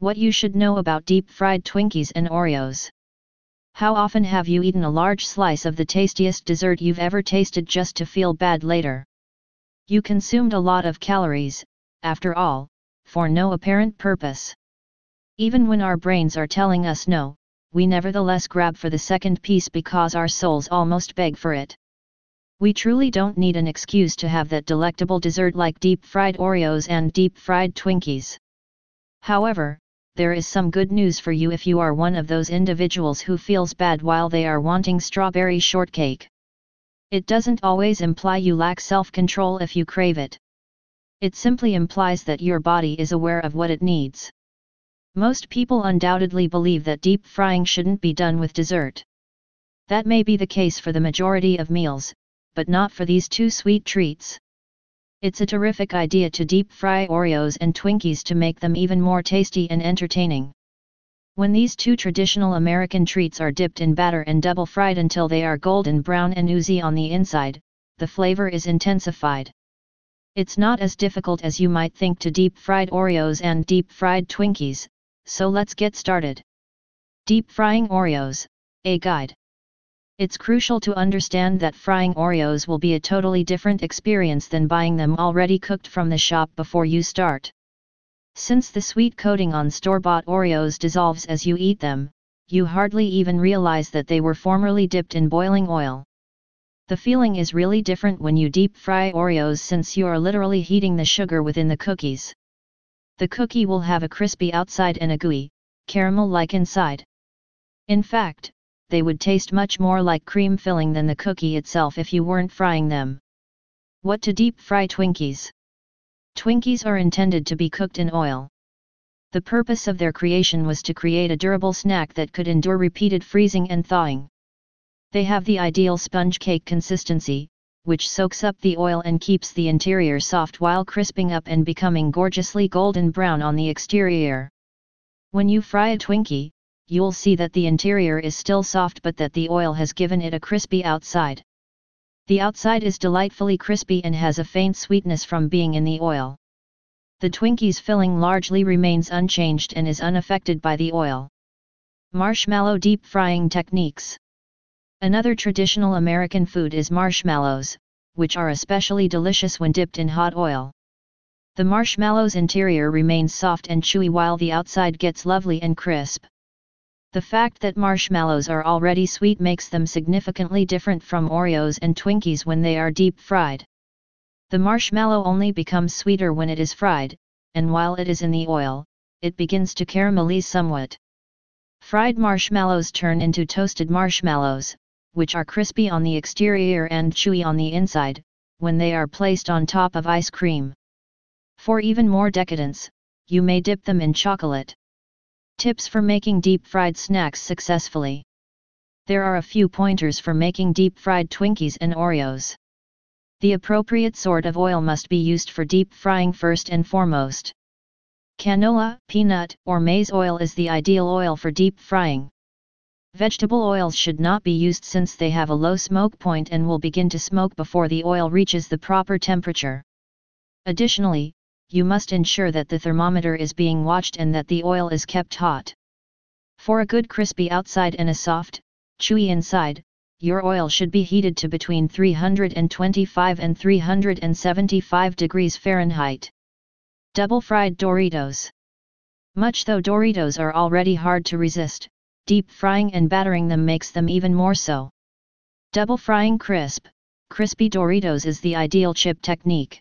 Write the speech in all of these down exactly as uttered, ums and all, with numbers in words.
What you should know about deep-fried Twinkies and Oreos. How often have you eaten a large slice of the tastiest dessert you've ever tasted just to feel bad later? You consumed a lot of calories, after all, for no apparent purpose. Even when our brains are telling us no, we nevertheless grab for the second piece because our souls almost beg for it. We truly don't need an excuse to have that delectable dessert like deep-fried Oreos and deep-fried Twinkies. However, there is some good news for you if you are one of those individuals who feels bad while they are wanting strawberry shortcake. It doesn't always imply you lack self-control if you crave it. It simply implies that your body is aware of what it needs. Most people undoubtedly believe that deep frying shouldn't be done with dessert. That may be the case for the majority of meals, but not for these two sweet treats. It's a terrific idea to deep fry Oreos and Twinkies to make them even more tasty and entertaining. When these two traditional American treats are dipped in batter and double fried until they are golden brown and oozy on the inside, the flavor is intensified. It's not as difficult as you might think to deep fried Oreos and deep fried Twinkies, so let's get started. Deep frying Oreos, a guide. It's crucial to understand that frying Oreos will be a totally different experience than buying them already cooked from the shop before you start. Since the sweet coating on store-bought Oreos dissolves as you eat them, you hardly even realize that they were formerly dipped in boiling oil. The feeling is really different when you deep fry Oreos since you are literally heating the sugar within the cookies. The cookie will have a crispy outside and a gooey, caramel-like inside. In fact, they would taste much more like cream filling than the cookie itself if you weren't frying them. What to deep fry Twinkies? Twinkies are intended to be cooked in oil. The purpose of their creation was to create a durable snack that could endure repeated freezing and thawing. They have the ideal sponge cake consistency, which soaks up the oil and keeps the interior soft while crisping up and becoming gorgeously golden brown on the exterior. When you fry a Twinkie, you'll see that the interior is still soft but that the oil has given it a crispy outside. The outside is delightfully crispy and has a faint sweetness from being in the oil. The Twinkie's filling largely remains unchanged and is unaffected by the oil. Marshmallow deep frying techniques. Another traditional American food is marshmallows, which are especially delicious when dipped in hot oil. The marshmallow's interior remains soft and chewy while the outside gets lovely and crisp. The fact that marshmallows are already sweet makes them significantly different from Oreos and Twinkies when they are deep fried. The marshmallow only becomes sweeter when it is fried, and while it is in the oil, it begins to caramelize somewhat. Fried marshmallows turn into toasted marshmallows, which are crispy on the exterior and chewy on the inside, when they are placed on top of ice cream. For even more decadence, you may dip them in chocolate. Tips for making deep-fried snacks successfully. There are a few pointers for making deep-fried Twinkies and Oreos. The appropriate sort of oil must be used for deep frying first and foremost. Canola, peanut, or maize oil is the ideal oil for deep frying. Vegetable oils should not be used since they have a low smoke point and will begin to smoke before the oil reaches the proper temperature. Additionally, you must ensure that the thermometer is being watched and that the oil is kept hot. For a good crispy outside and a soft, chewy inside, your oil should be heated to between three hundred twenty-five and three hundred seventy-five degrees Fahrenheit. Double fried Doritos. Much though Doritos are already hard to resist, deep frying and battering them makes them even more so. Double frying crisp, crispy Doritos is the ideal chip technique.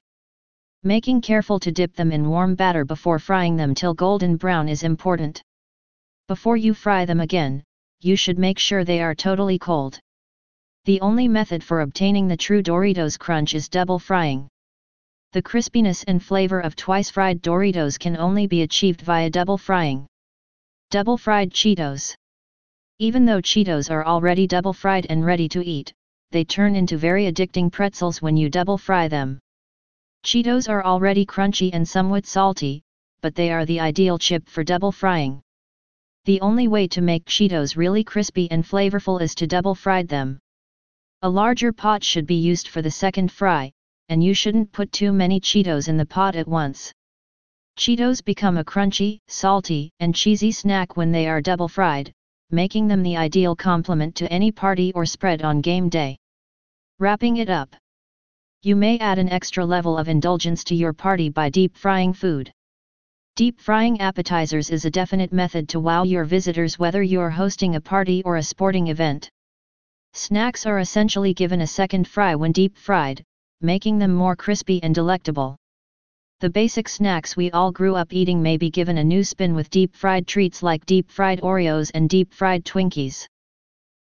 Making careful to dip them in warm batter before frying them till golden brown is important. Before you fry them again, you should make sure they are totally cold. The only method for obtaining the true Doritos crunch is double frying. The crispiness and flavor of twice-fried Doritos can only be achieved via double frying. Double fried Cheetos. Even though Cheetos are already double fried and ready to eat, they turn into very addicting pretzels when you double fry them. Cheetos are already crunchy and somewhat salty, but they are the ideal chip for double frying. The only way to make Cheetos really crispy and flavorful is to double fry them. A larger pot should be used for the second fry, and you shouldn't put too many Cheetos in the pot at once. Cheetos become a crunchy, salty, and cheesy snack when they are double fried, making them the ideal complement to any party or spread on game day. Wrapping it up. You may add an extra level of indulgence to your party by deep frying food. Deep frying appetizers is a definite method to wow your visitors whether you're hosting a party or a sporting event. Snacks are essentially given a second fry when deep fried, making them more crispy and delectable. The basic snacks we all grew up eating may be given a new spin with deep fried treats like deep fried Oreos and deep fried Twinkies.